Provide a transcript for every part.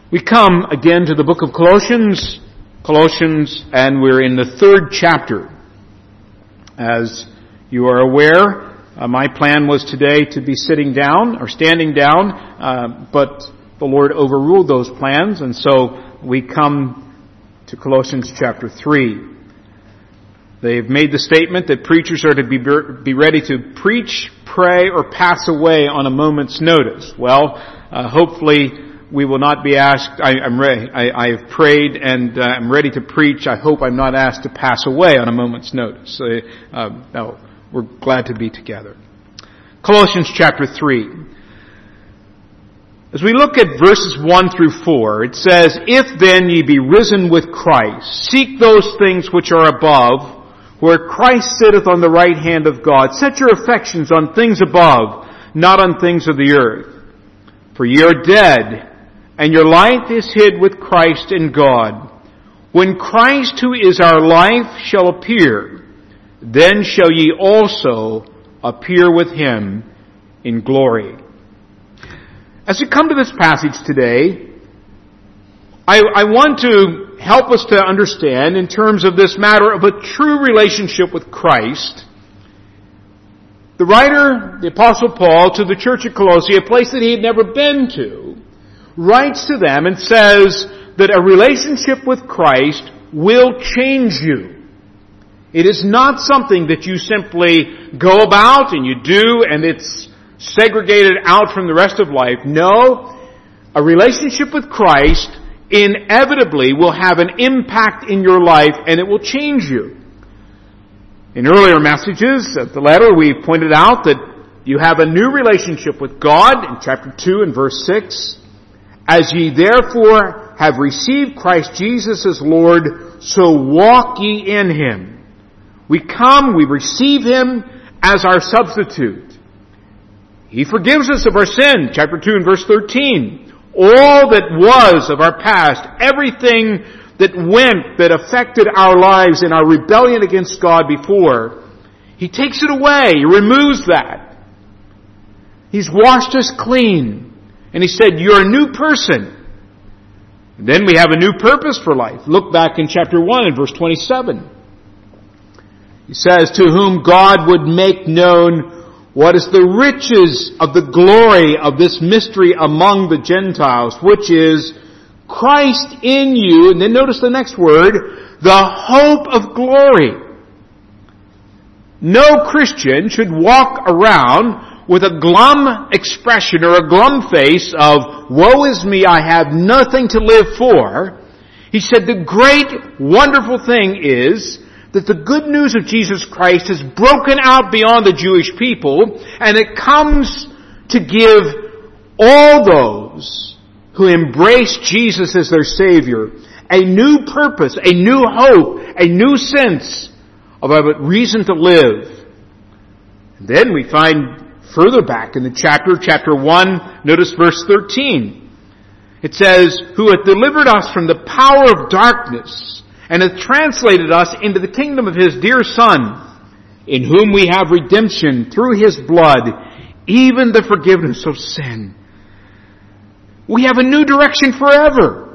We come again to the book of Colossians, and we're in the 3rd chapter. As you are aware, my plan was today to be sitting down or standing down, but the Lord overruled those plans, and so we come to Colossians chapter 3. They've made the statement that preachers are to be ready to preach, pray, or pass away on a moment's notice. Well, hopefully we will not be asked. I'm ready. I have prayed and I'm ready to preach. I hope I'm not asked to pass away on a moment's notice. No, we're glad to be together. Colossians chapter 3. As we look at verses 1 through 4, it says, "If then ye be risen with Christ, seek those things which are above, where Christ sitteth on the right hand of God. Set your affections on things above, not on things of the earth. For ye are dead, and your life is hid with Christ in God. When Christ, who is our life, shall appear, then shall ye also appear with him in glory." As we come to this passage today, I want to help us to understand in terms of this matter of a true relationship with Christ. The writer, the Apostle Paul, to the church at Colossae, a place that he had never been to, writes to them and says that a relationship with Christ will change you. It is not something that you simply go about and you do and it's segregated out from the rest of life. No, a relationship with Christ inevitably will have an impact in your life and it will change you. In earlier messages of the letter, we pointed out that you have a new relationship with God in chapter 2 and verse 6. "As ye therefore have received Christ Jesus as Lord, so walk ye in him." We come, we receive him as our substitute. He forgives us of our sin, chapter 2 and verse 13. All that was of our past, everything that affected our lives in our rebellion against God before, he takes it away. He removes that. He's washed us clean. And he said, "You're a new person." And then we have a new purpose for life. Look back in chapter 1 and verse 27. He says, "To whom God would make known what is the riches of the glory of this mystery among the Gentiles, which is Christ in you," and then notice the next word, "the hope of glory." No Christian should walk around with a glum expression or a glum face of, "Woe is me, I have nothing to live for." He said the great, wonderful thing is that the good news of Jesus Christ has broken out beyond the Jewish people, and it comes to give all those who embrace Jesus as their Savior a new purpose, a new hope, a new sense of a reason to live. And then we find further back in the chapter 1, notice verse 13. It says, "Who hath delivered us from the power of darkness, and hath translated us into the kingdom of his dear Son, in whom we have redemption through his blood, even the forgiveness of sin." We have a new direction forever.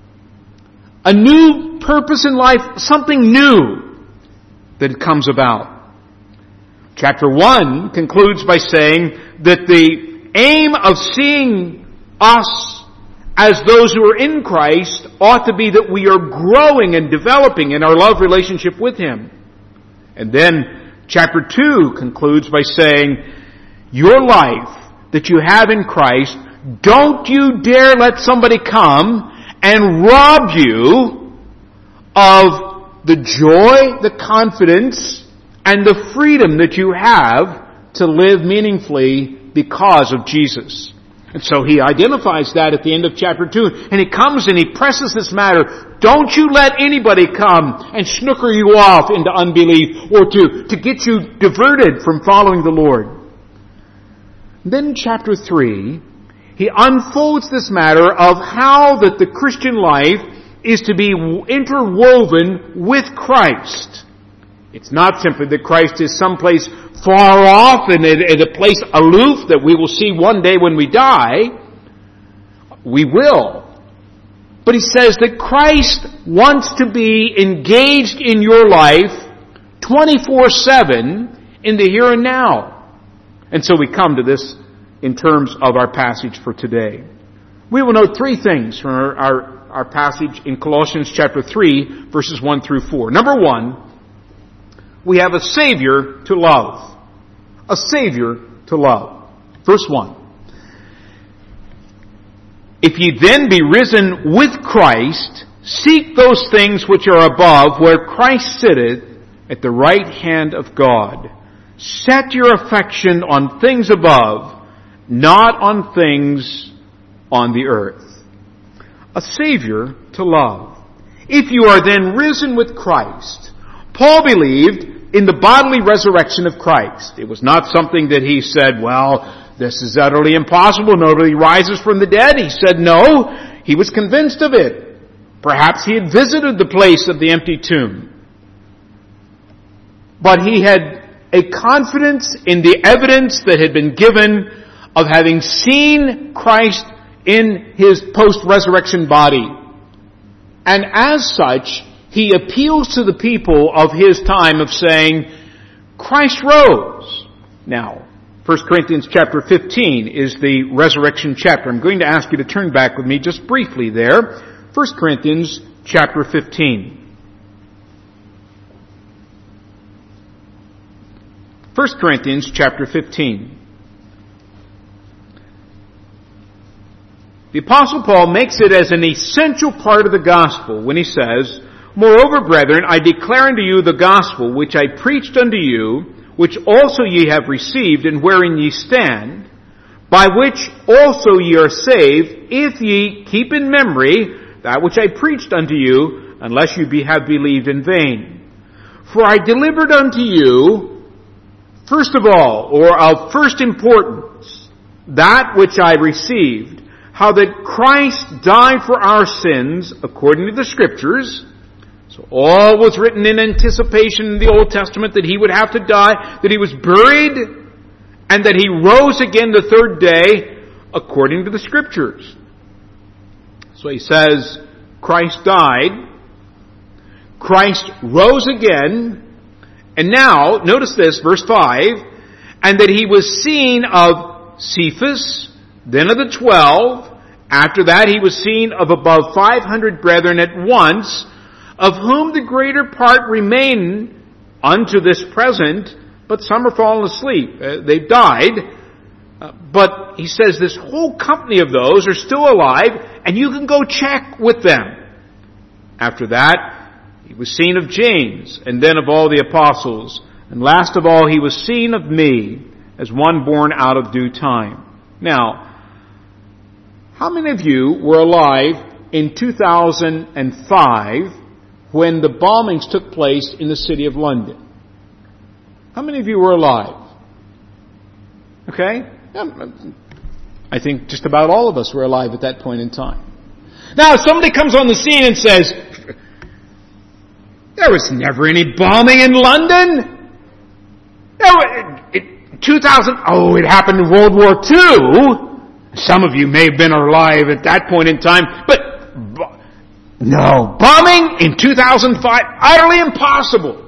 A new purpose in life, something new that comes about. Chapter 1 concludes by saying that the aim of seeing us as those who are in Christ ought to be that we are growing and developing in our love relationship with him. And then chapter 2 concludes by saying, your life that you have in Christ, don't you dare let somebody come and rob you of the joy, the confidence, and the freedom that you have to live meaningfully because of Jesus. And so he identifies that at the end of chapter 2. And he comes and he presses this matter. Don't you let anybody come and snooker you off into unbelief or to get you diverted from following the Lord. Then in chapter 3, he unfolds this matter of how that the Christian life is to be interwoven with Christ. It's not simply that Christ is someplace far off and at a place aloof that we will see one day when we die. We will. But he says that Christ wants to be engaged in your life 24/7 in the here and now. And so we come to this in terms of our passage for today. We will note three things from our passage in Colossians chapter 3, verses 1 through 4. Number one, we have a Savior to love. A Savior to love. Verse 1. If ye then be risen with Christ, seek those things which are above, where Christ sitteth at the right hand of God. Set your affection on things above, not on things on the earth. A Savior to love. If you are then risen with Christ, Paul believed in the bodily resurrection of Christ. It was not something that he said, well, this is utterly impossible. Nobody rises from the dead. He said no. He was convinced of it. Perhaps he had visited the place of the empty tomb. But he had a confidence in the evidence that had been given of having seen Christ in his post-resurrection body. And as such, he appeals to the people of his time of saying, Christ rose. Now, 1 Corinthians chapter 15 is the resurrection chapter. I'm going to ask you to turn back with me just briefly there. 1 Corinthians chapter 15. 1 Corinthians chapter 15. The Apostle Paul makes it as an essential part of the gospel when he says, Moreover, brethren, I declare unto you the gospel which I preached unto you, which also ye have received, and wherein ye stand, by which also ye are saved, if ye keep in memory that which I preached unto you, unless you have believed in vain. For I delivered unto you, first of all, or of first importance, that which I received, how that Christ died for our sins, according to the Scriptures. So all was written in anticipation in the Old Testament that he would have to die, that he was buried, and that he rose again the third day, according to the Scriptures. So he says, Christ died, Christ rose again, and now, notice this, verse 5, and that he was seen of Cephas, then of the 12, after that he was seen of above 500 brethren at once, of whom the greater part remain unto this present, but some are fallen asleep. They've died. But he says this whole company of those are still alive, and you can go check with them. After that, he was seen of James, and then of all the apostles. And last of all, he was seen of me, as one born out of due time. Now, how many of you were alive in 2005 when the bombings took place in the city of London? How many of you were alive? Okay? I think just about all of us were alive at that point in time. Now, if somebody comes on the scene and says, there was never any bombing in London. It happened in World War II. Some of you may have been alive at that point in time, but no, bombing in 2005, utterly impossible.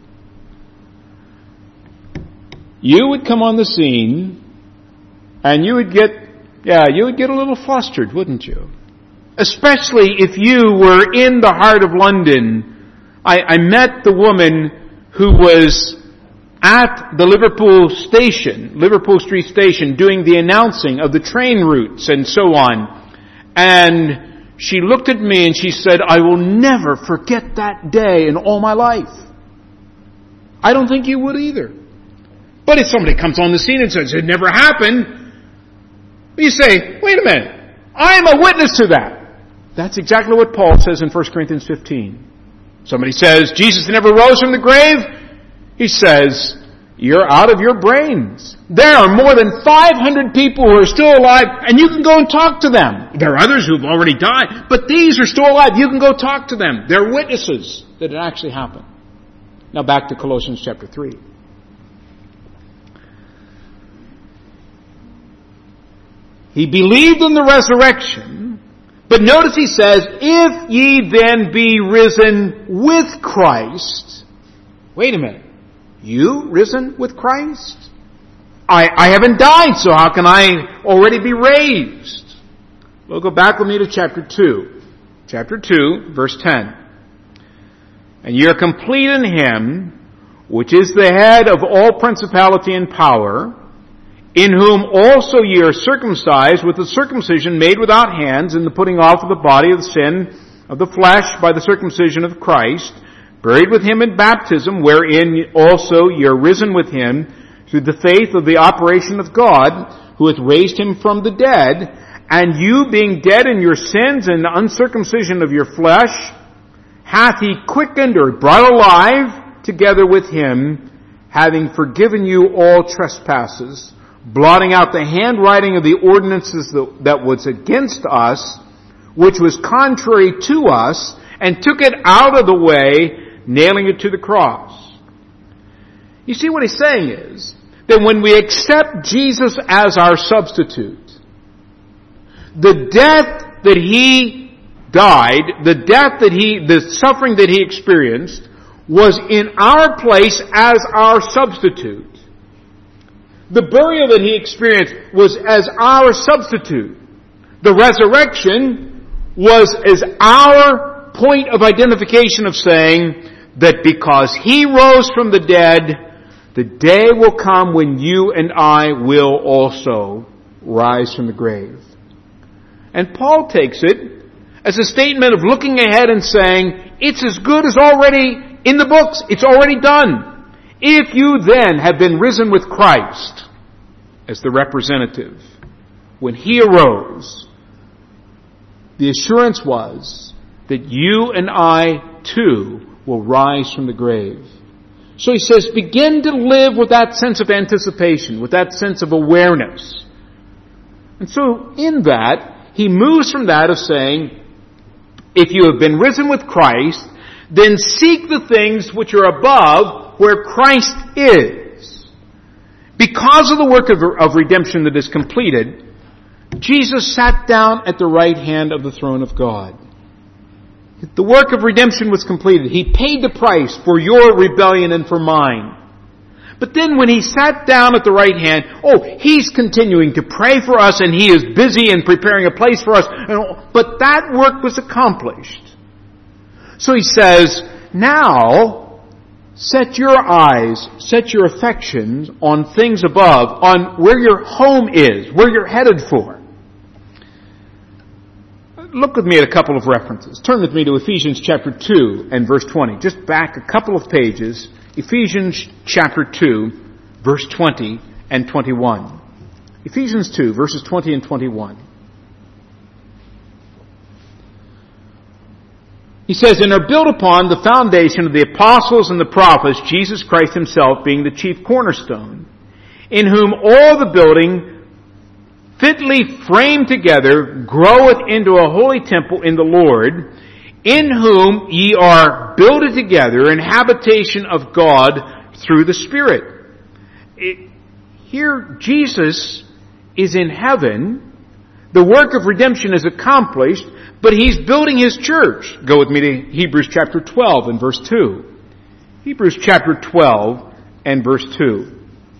You would come on the scene, and you would get a little flustered, wouldn't you? Especially if you were in the heart of London. I met the woman who was at the Liverpool Street Station, doing the announcing of the train routes and so on. And she looked at me and she said, I will never forget that day in all my life. I don't think you would either. But if somebody comes on the scene and says, it never happened, you say, wait a minute, I'm a witness to that. That's exactly what Paul says in 1 Corinthians 15. Somebody says, Jesus never rose from the grave. He says, you're out of your brains. There are more than 500 people who are still alive, and you can go and talk to them. There are others who have already died, but these are still alive. You can go talk to them. They're witnesses that it actually happened. Now back to Colossians chapter 3. He believed in the resurrection, But notice he says, if ye then be risen with Christ. Wait a minute. You risen with Christ? I haven't died, so how can I already be raised? Well, go back with me to chapter 2. Chapter 2, verse 10. And ye are complete in Him, which is the head of all principality and power, in whom also ye are circumcised with the circumcision made without hands, in the putting off of the body of the sin of the flesh by the circumcision of Christ, buried with Him in baptism, wherein also ye are risen with Him through the faith of the operation of God, who hath raised Him from the dead, and you being dead in your sins and the uncircumcision of your flesh, hath He quickened or brought alive together with Him, having forgiven you all trespasses, blotting out the handwriting of the ordinances that was against us, which was contrary to us, and took it out of the way, nailing it to the cross. You see, what he's saying is that when we accept Jesus as our substitute, the death that He died, the suffering that He experienced, was in our place as our substitute. The burial that He experienced was as our substitute. The resurrection was as our point of identification of saying that because He rose from the dead, the day will come when you and I will also rise from the grave. And Paul takes it as a statement of looking ahead and saying, it's as good as already in the books. It's already done. If you then have been risen with Christ as the representative, when He arose, the assurance was that you and I too will rise from the grave. So he says, begin to live with that sense of anticipation, with that sense of awareness. And so in that, he moves from that of saying, if you have been risen with Christ, then seek the things which are above where Christ is. Because of the work of redemption that is completed, Jesus sat down at the right hand of the throne of God. The work of redemption was completed. He paid the price for your rebellion and for mine. But then when He sat down at the right hand, He's continuing to pray for us, and He is busy in preparing a place for us. But that work was accomplished. So He says, now set your eyes, set your affections on things above, on where your home is, where you're headed for. Look with me at a couple of references. Turn with me to Ephesians chapter 2 and verse 20. Just back a couple of pages. Ephesians chapter 2, verse 20 and 21. Ephesians 2, verses 20 and 21. He says, and are built upon the foundation of the apostles and the prophets, Jesus Christ Himself being the chief cornerstone, in whom all the building fitly framed together groweth into a holy temple in the Lord, in whom ye are builded together an habitation of God through the Spirit. Here Jesus is in heaven. The work of redemption is accomplished, but He's building His church. Go with me to Hebrews chapter 12 and verse 2. Hebrews chapter 12 and verse 2.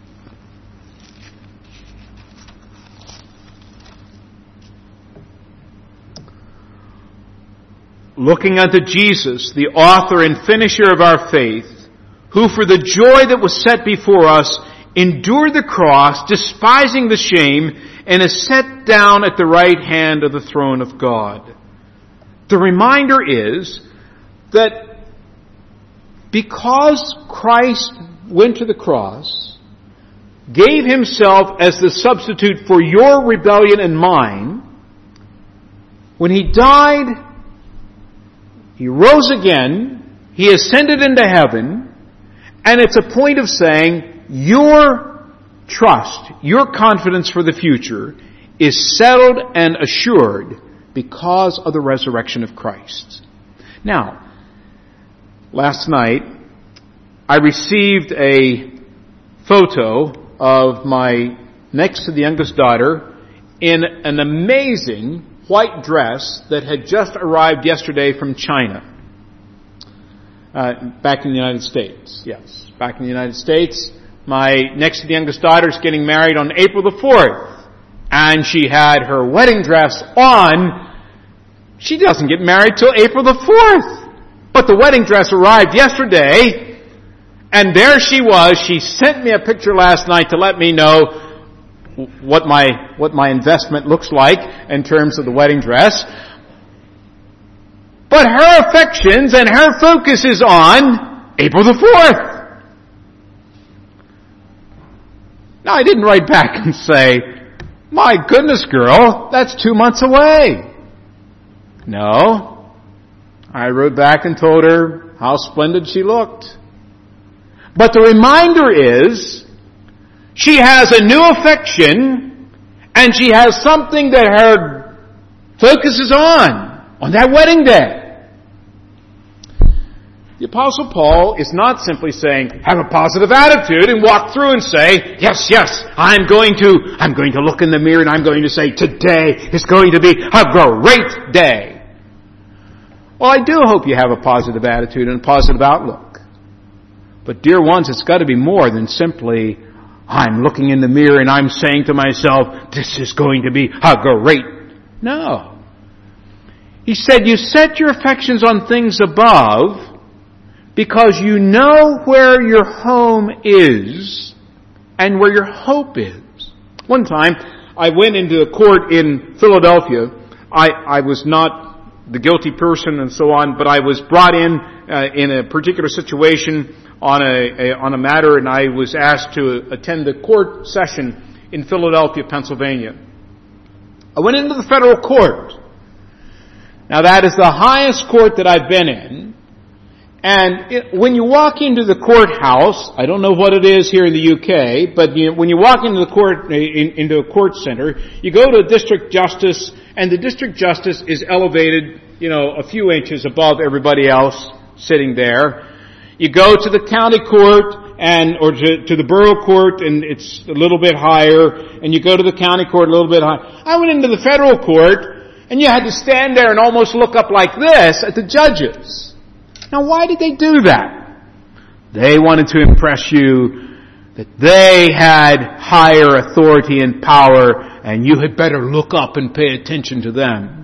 Looking unto Jesus, the author and finisher of our faith, who for the joy that was set before us endured the cross, despising the shame, and is set down at the right hand of the throne of God. The reminder is that because Christ went to the cross, gave Himself as the substitute for your rebellion and mine, when He died, He rose again, He ascended into heaven, and it's a point of saying your trust, your confidence for the future is settled and assured because of the resurrection of Christ. Now, last night I received a photo of my next to the youngest daughter in an amazing white dress that had just arrived yesterday from China. Back in the United States. Yes, back in the United States. My next to the youngest daughter is getting married on April the 4th. And she had her wedding dress on. She doesn't get married till April the 4th. But the wedding dress arrived yesterday. And there she was. She sent me a picture last night to let me know what my investment looks like in terms of the wedding dress. But her affections and her focus is on April the 4th. Now, I didn't write back and say, my goodness, girl, that's 2 months away. No. I wrote back and told her how splendid she looked. But the reminder is, she has a new affection, and she has something that her focus is on that wedding day. The Apostle Paul is not simply saying, have a positive attitude and walk through and say, yes, I'm going to look in the mirror and I'm going to say, today is going to be a great day. Well, I do hope you have a positive attitude and a positive outlook. But dear ones, it's got to be more than simply, I'm looking in the mirror and I'm saying to myself, this is going to be a great. No. He said, you set your affections on things above, because you know where your home is and where your hope is. One time, I went into a court in Philadelphia. I was not the guilty person and so on, but I was brought in a particular situation on a matter, and I was asked to attend the court session in Philadelphia, Pennsylvania. I went into the federal court. Now, that is the highest court that I've been in. And when you walk into the courthouse, I don't know what it is here in the UK, but when you walk into the court, into a court center, you go to a district justice, and the district justice is elevated, a few inches above everybody else sitting there. You go to the county court, or to the borough court, and it's a little bit higher, and you go to the county court a little bit higher. I went into the federal court, and you had to stand there and almost look up like this at the judges. Now, why did they do that? They wanted to impress you that they had higher authority and power, and you had better look up and pay attention to them.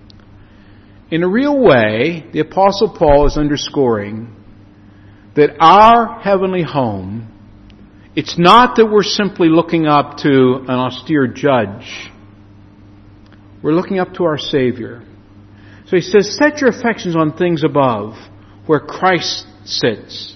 In a real way, the Apostle Paul is underscoring that our heavenly home, it's not that we're simply looking up to an austere judge. We're looking up to our Savior. So he says, set your affections on things above, where Christ sits.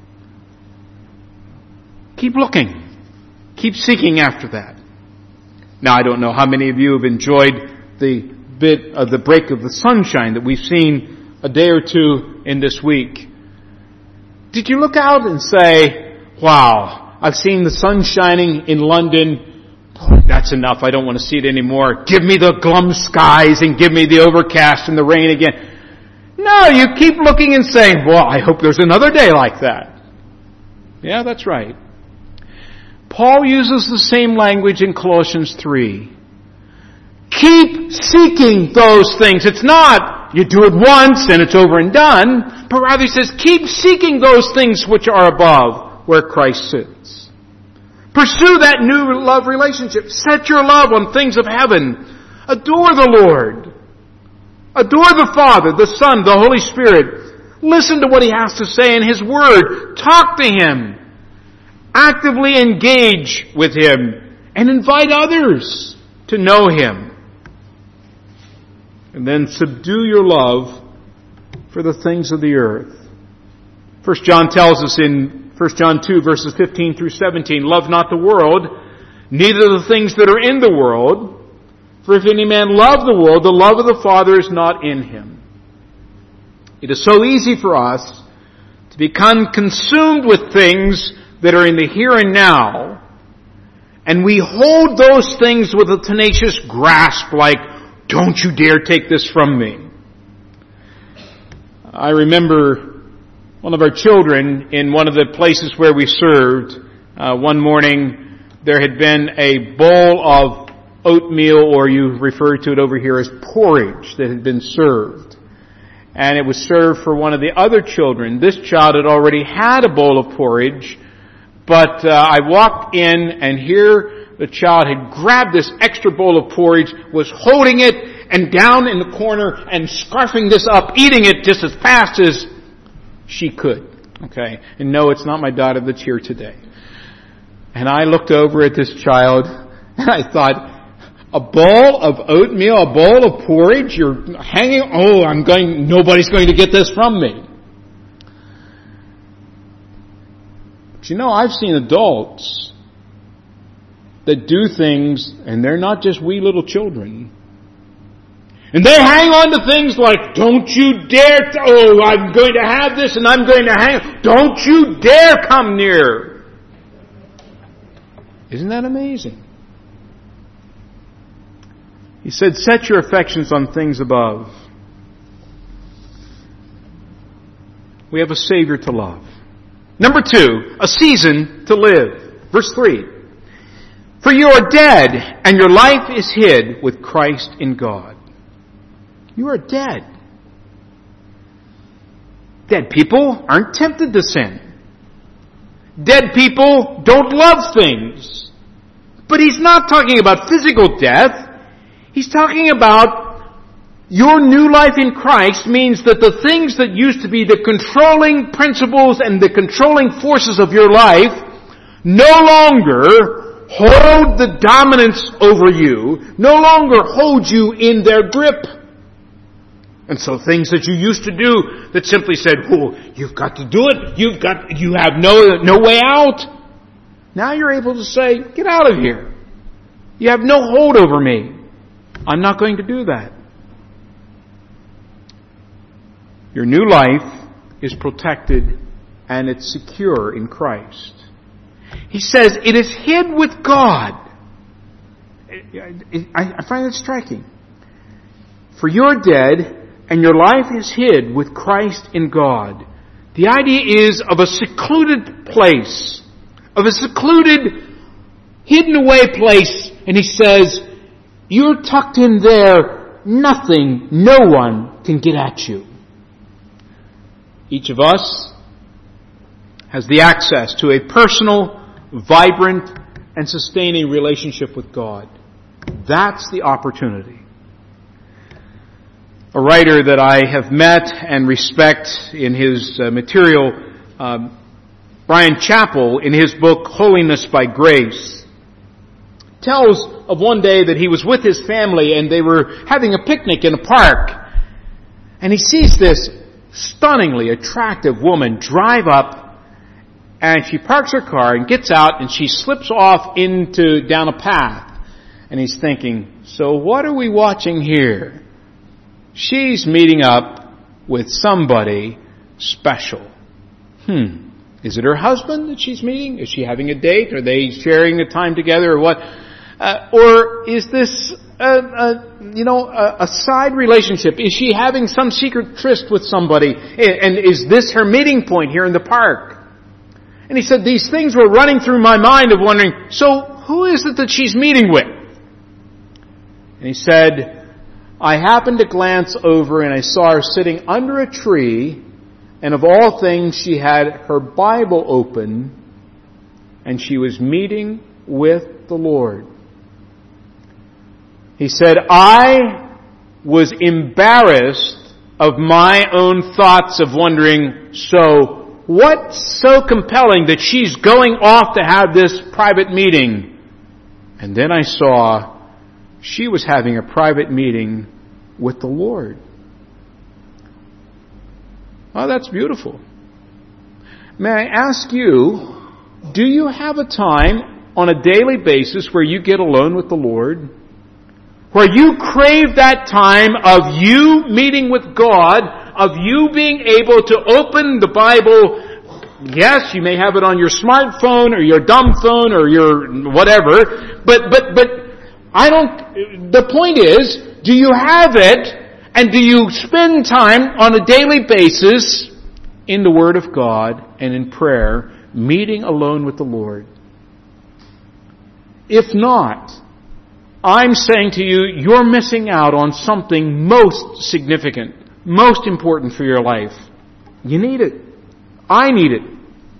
Keep looking. Keep seeking after that. Now, I don't know how many of you have enjoyed the bit of the break of the sunshine that we've seen a day or two in this week. Did you look out and say, wow, I've seen the sun shining in London. Boy, that's enough. I don't want to see it anymore. Give me the glum skies and give me the overcast and the rain again. No, you keep looking and saying, well, I hope there's another day like that. Yeah, that's right. Paul uses the same language in Colossians 3. Keep seeking those things. It's not you do it once and it's over and done, but rather he says, keep seeking those things which are above, where Christ sits. Pursue that new love relationship. Set your love on things of heaven. Adore the Lord. Adore the Father, the Son, the Holy Spirit. Listen to what He has to say in His Word. Talk to Him. Actively engage with Him. And invite others to know Him. And then subdue your love for the things of the earth. 1 John tells us in 1 John 2 verses 15 through 17, love not the world, neither the things that are in the world. For if any man love the world, the love of the Father is not in him. It is so easy for us to become consumed with things that are in the here and now, and we hold those things with a tenacious grasp like, don't you dare take this from me. I remember one of our children in one of the places where we served, one morning there had been a bowl of oatmeal, or you refer to it over here as porridge, that had been served. And it was served for one of the other children. This child had already had a bowl of porridge, but I walked in, and here the child had grabbed this extra bowl of porridge, was holding it, and down in the corner, and scarfing this up, eating it just as fast as she could. Okay? And no, it's not my daughter that's here today. And I looked over at this child, and I thought, a bowl of oatmeal, a bowl of porridge, you're hanging, nobody's going to get this from me. But you know, I've seen adults that do things, and they're not just wee little children. And they hang on to things like, don't you dare, I'm going to have this and I'm going to hang, don't you dare come near. Isn't that amazing? He said, set your affections on things above. We have a Savior to love. Number 2, a season to live. Verse 3. For you are dead, and your life is hid with Christ in God. You are dead. Dead people aren't tempted to sin. Dead people don't love things. But he's not talking about physical death. He's talking about your new life in Christ means that the things that used to be the controlling principles and the controlling forces of your life no longer hold the dominance over you, no longer hold you in their grip. And so things that you used to do that simply said, you've got to do it, you have no way out. Now you're able to say, get out of here. You have no hold over me. I'm not going to do that. Your new life is protected and it's secure in Christ. He says it is hid with God. I find it striking. For you're dead and your life is hid with Christ in God. The idea is of a secluded place, of a secluded, hidden away place. And he says, you're tucked in there, no one can get at you. Each of us has the access to a personal, vibrant, and sustaining relationship with God. That's the opportunity. A writer that I have met and respect in his material, Bryan Chapell, in his book Holiness by Grace, tells of one day that he was with his family and they were having a picnic in a park. And he sees this stunningly attractive woman drive up, and she parks her car and gets out and she slips off down a path. And he's thinking, so what are we watching here? She's meeting up with somebody special. Is it her husband that she's meeting? Is she having a date? Are they sharing the time together or what? Or is this, a side relationship? Is she having some secret tryst with somebody? And is this her meeting point here in the park? And he said, these things were running through my mind of wondering, so who is it that she's meeting with? And he said, I happened to glance over and I saw her sitting under a tree, and of all things she had her Bible open and she was meeting with the Lord. He said, I was embarrassed of my own thoughts of wondering, so what's so compelling that she's going off to have this private meeting? And then I saw she was having a private meeting with the Lord. Oh, that's beautiful. May I ask you, do you have a time on a daily basis where you get alone with the Lord? Where you crave that time of you meeting with God, of you being able to open the Bible. Yes, you may have it on your smartphone or your dumb phone or your whatever, but the point is, do you have it and do you spend time on a daily basis in the Word of God and in prayer, meeting alone with the Lord? If not, I'm saying to you, you're missing out on something most significant, most important for your life. You need it. I need it.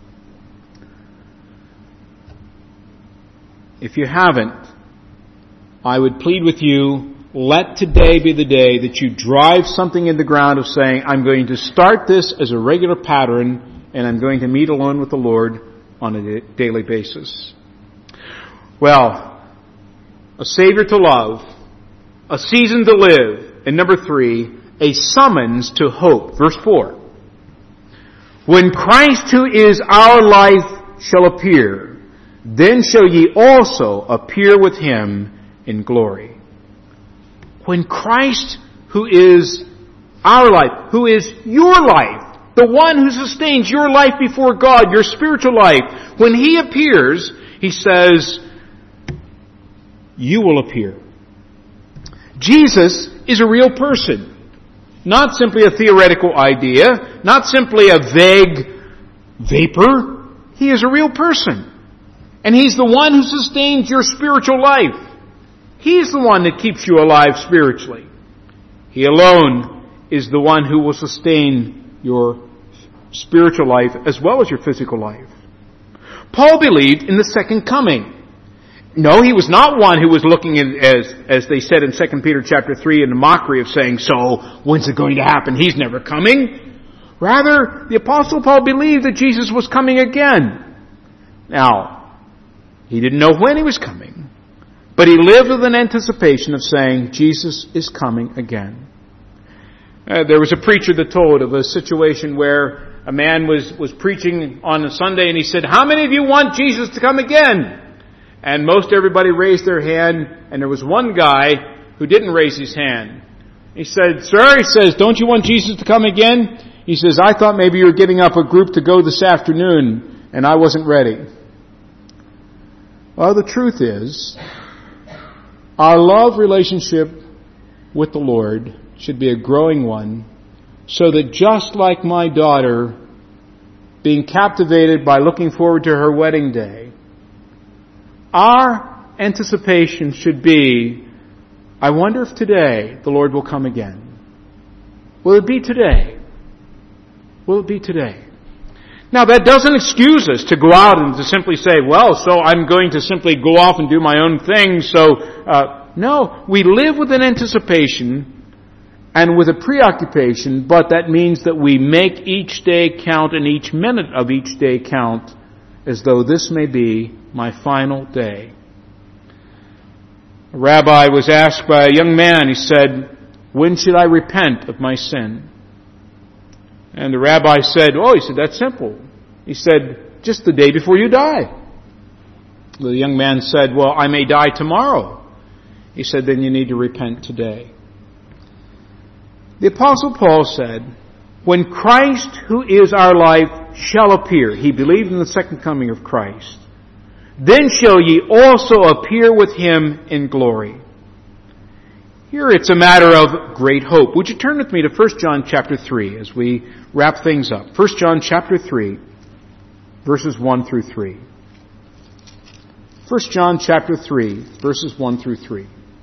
If you haven't, I would plead with you, let today be the day that you drive something in the ground of saying, I'm going to start this as a regular pattern, and I'm going to meet alone with the Lord on a daily basis. Well, a Savior to love, a season to live, and number 3, a summons to hope. Verse 4. When Christ, who is our life, shall appear, then shall ye also appear with Him in glory. When Christ, who is our life, who is your life, the one who sustains your life before God, your spiritual life, when He appears, He says, you will appear. Jesus is a real person. Not simply a theoretical idea, not simply a vague vapor. He is a real person. And He's the one who sustains your spiritual life. He's the one that keeps you alive spiritually. He alone is the one who will sustain your spiritual life as well as your physical life. Paul believed in the second coming. No, he was not one who was looking at, as they said in 2 Peter chapter 3, in the mockery of saying, so, when's it going to happen? He's never coming. Rather, the Apostle Paul believed that Jesus was coming again. Now, he didn't know when He was coming, but he lived with an anticipation of saying, Jesus is coming again. There was a preacher that told of a situation where a man was preaching on a Sunday and he said, how many of you want Jesus to come again? And most everybody raised their hand, and there was one guy who didn't raise his hand. He said, sir, he says, don't you want Jesus to come again? He says, I thought maybe you were getting up a group to go this afternoon, and I wasn't ready. Well, the truth is, our love relationship with the Lord should be a growing one, so that just like my daughter being captivated by looking forward to her wedding day, our anticipation should be, I wonder if today the Lord will come again. Will it be today? Will it be today? Now that doesn't excuse us to go out and to simply say, well, so I'm going to simply go off and do my own thing. No, we live with an anticipation and with a preoccupation, but that means that we make each day count and each minute of each day count as though this may be my final day. A rabbi was asked by a young man, he said, when should I repent of my sin? And the rabbi said, he said, that's simple. He said, just the day before you die. The young man said, well, I may die tomorrow. He said, then you need to repent today. The Apostle Paul said, when Christ, who is our life, shall appear, he believed in the second coming of Christ, then shall ye also appear with Him in glory. Here it's a matter of great hope. Would you turn with me to 1 John chapter 3 as we wrap things up? 1 John chapter 3, verses 1 through 3. 1 John chapter 3, verses 1 through 3.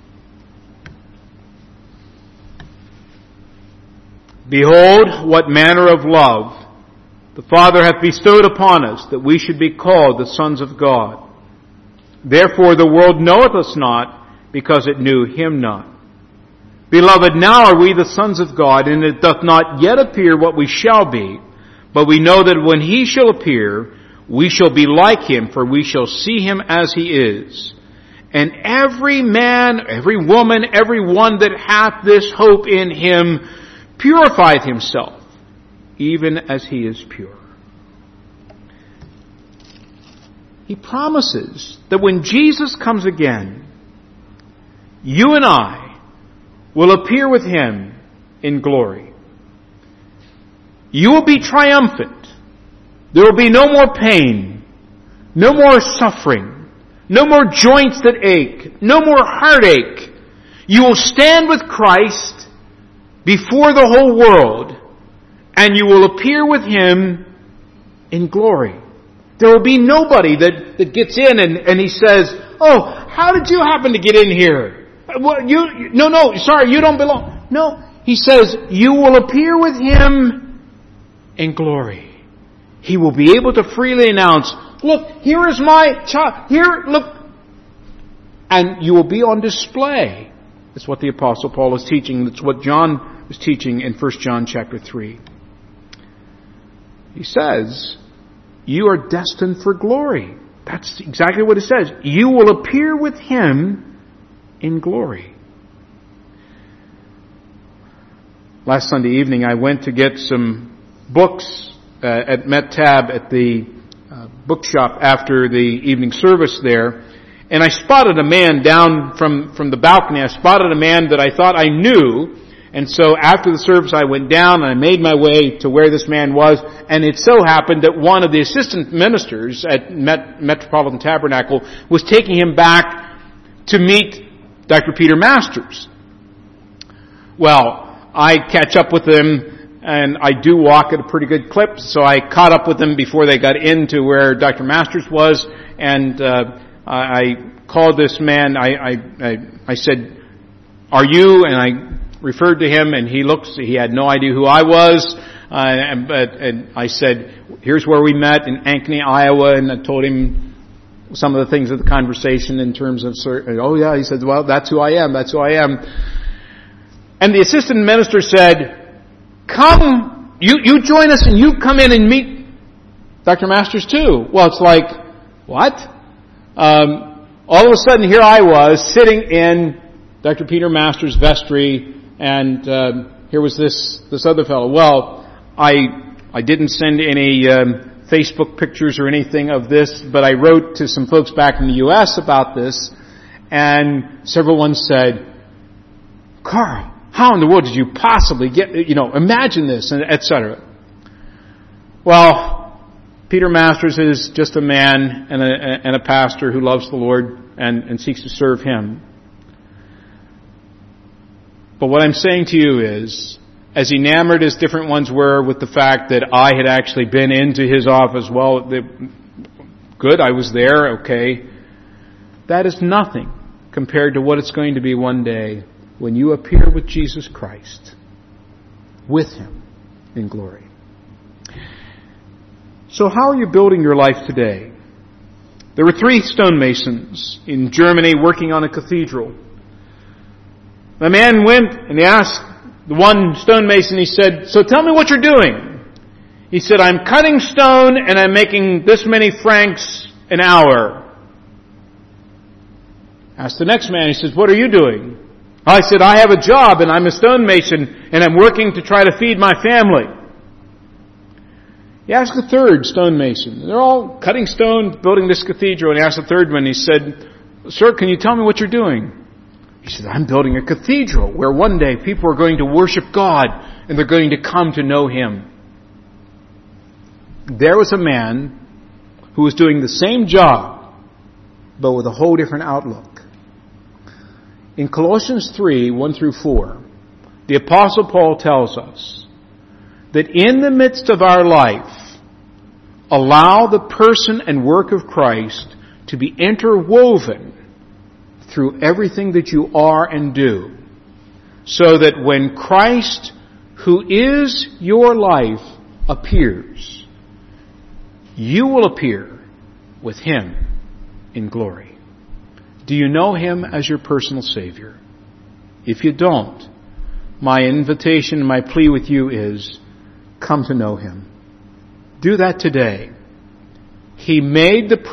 Behold, what manner of love the Father hath bestowed upon us, that we should be called the sons of God. Therefore the world knoweth us not, because it knew Him not. Beloved, now are we the sons of God, and it doth not yet appear what we shall be. But we know that when He shall appear, we shall be like Him, for we shall see Him as He is. And every man, every woman, every one that hath this hope in Him purifieth himself, even as He is pure. He promises that when Jesus comes again, you and I will appear with Him in glory. You will be triumphant. There will be no more pain, no more suffering, no more joints that ache, no more heartache. You will stand with Christ before the whole world, and you will appear with Him in glory. There will be nobody that gets in and he says, how did you happen to get in here? Well, sorry, you don't belong. No, he says, you will appear with Him in glory. He will be able to freely announce, look, here is my child. Here, look. And you will be on display. That's what the Apostle Paul is teaching. That's what John was teaching in 1 John chapter 3. He says, you are destined for glory. That's exactly what it says. You will appear with Him in glory. Last Sunday evening I went to get some books at MetTab at the bookshop after the evening service there. And I spotted a man down from the balcony. I spotted a man that I thought I knew. And so after the service I went down and I made my way to where this man was. And it so happened that one of the assistant ministers at Metropolitan Tabernacle was taking him back to meet Dr. Peter Masters. Well, I catch up with him, and I do walk at a pretty good clip, so I caught up with them before they got into where Dr. Masters was, and I called this man. I said, "Are you?" And I referred to him, and he had no idea who I was, and I said, "Here's where we met in Ankeny, Iowa," and I told him some of the things of the conversation in terms of, oh yeah, he said, "Well, that's who I am, that's who I am." And the assistant minister said, "Come, you join us and you come in and meet Dr. Masters too." Well, it's like, what? All of a sudden here I was sitting in Dr. Peter Masters' vestry, and here was this other fellow. Well, I didn't send any Facebook pictures or anything of this, but I wrote to some folks back in the U.S. about this, and several ones said, "Carl, how in the world did you possibly imagine this," and etc. Well, Peter Masters is just a man and a pastor who loves the Lord and seeks to serve Him. But what I'm saying to you is, as enamored as different ones were with the fact that I had actually been into his office, well, good, I was there, okay. That is nothing compared to what it's going to be one day when you appear with Jesus Christ, with Him in glory. So how are you building your life today? There were 3 stonemasons in Germany working on a cathedral. The man went and he asked the one stonemason, he said, "So tell me what you're doing." He said, "I'm cutting stone and I'm making this many francs an hour." Asked the next man, he says, "What are you doing?" I said, "I have a job and I'm a stonemason and I'm working to try to feed my family." He asked the third stonemason. They're all cutting stone, building this cathedral, and he asked the third one, he said, "Sir, can you tell me what you're doing?" He said, "I'm building a cathedral where one day people are going to worship God and they're going to come to know Him." There was a man who was doing the same job, but with a whole different outlook. In Colossians 3, 1 through 4, the Apostle Paul tells us that in the midst of our life, allow the person and work of Christ to be interwoven through everything that you are and do, so that when Christ, who is your life, appears, you will appear with Him in glory. Do you know Him as your personal Savior? If you don't, my invitation and my plea with you is, come to know Him. Do that today. He paid the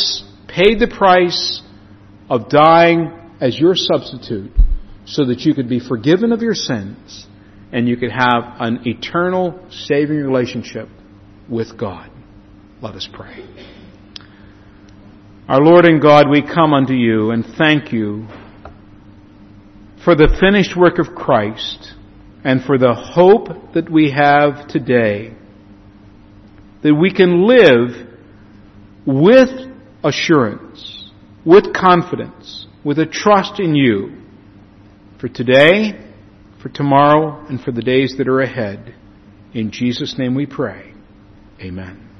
price of dying as your substitute so that you could be forgiven of your sins and you could have an eternal saving relationship with God. Let us pray. Our Lord and God, we come unto You and thank You for the finished work of Christ and for the hope that we have today, that we can live with assurance, with confidence, with a trust in You for today, for tomorrow, and for the days that are ahead. In Jesus' name we pray. Amen.